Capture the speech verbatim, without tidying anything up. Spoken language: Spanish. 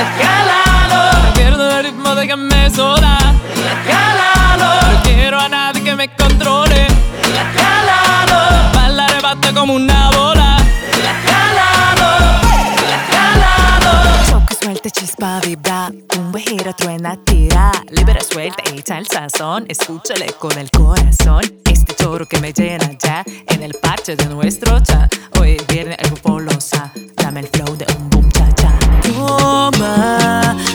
calado. Me pierdo el ritmo, déjame sola. Calado. No quiero a nadie que me controle. Calado. Bailar basta como una bola. Calado. Calado. Choque, suelta, chispa, vibra. Un gira, truena, tira. Libera, suelta, echa el sazón. Escucha el eco del corazón. Este choro que me llena ya. En el parche de nuestro chat. Hoy viene el grupo Loza. Dame el flow de un boom cha cha. Toma